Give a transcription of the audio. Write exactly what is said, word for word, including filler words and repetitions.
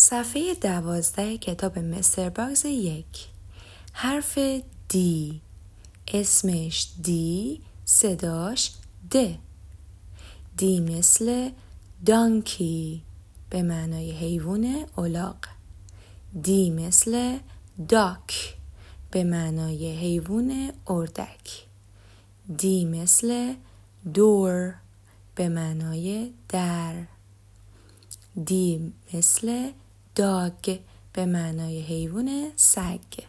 صفحه دوازده کتاب مستر باگز یک. حرف دی، اسمش دی، صداش د. دی مثل دانکی به معنای حیوان الاغ. دی مثل داک به معنای حیوان اردک. دی مثل دور به معنای در. دی مثل داگ به معنای حیوان سگ.